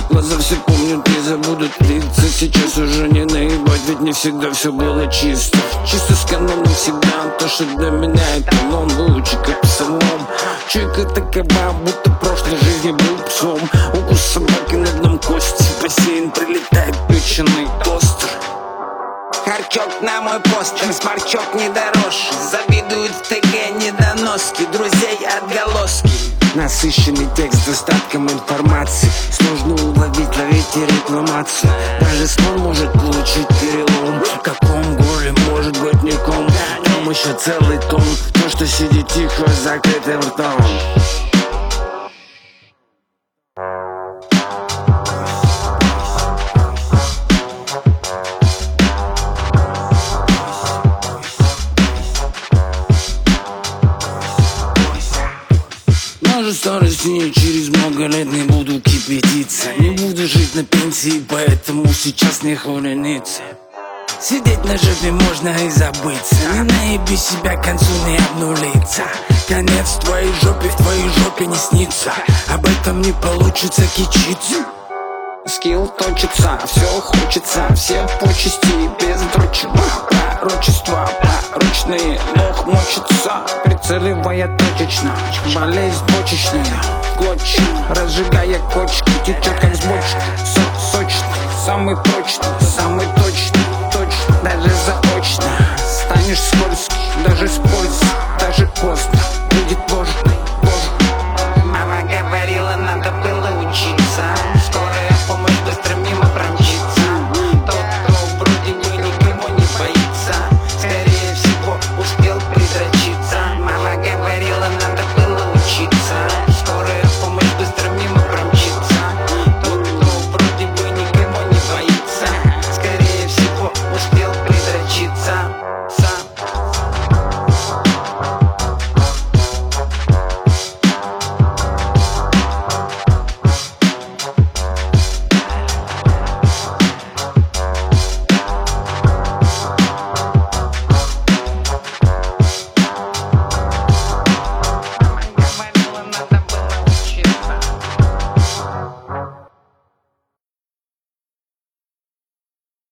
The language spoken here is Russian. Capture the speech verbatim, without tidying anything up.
Глаза все помнят и забудут лица. Сейчас уже не наебать, ведь не всегда все было чисто. Чисто с каноном всегда то, что для меня это лом. Выучи как псалом. Чуйка такова, будто в прошлой жизни был псом. Укус собаки на дном кости, в бассейн прилетает печеный тостер. Харчок на мой постер, сморчок не дороже. Завидуют в ТГ недоноски, друзей отголоски. Насыщенный текст с достатком информации. Сложно уловить, ловить и рекламацию. Даже сон может получить перелом. В каком горле может быть не ком? Там еще целый том. То, что сидит тихо с закрытым ртом. Может, старости не через много лет не буду кипятиться. Не буду жить на пенсии, поэтому сейчас не хулениться. Сидеть на жопе можно и забыться. Не наеби себя, к концу не обнулиться. Конец в твоей жопе, в твоей жопе не снится. Об этом не получится кичиться. Скилл точится, все хочется, все почести без дрочева. Пророчества порочные, лох мочится, прицеливая точечно. Болезнь почечная, клочья, разжигая кочки, течет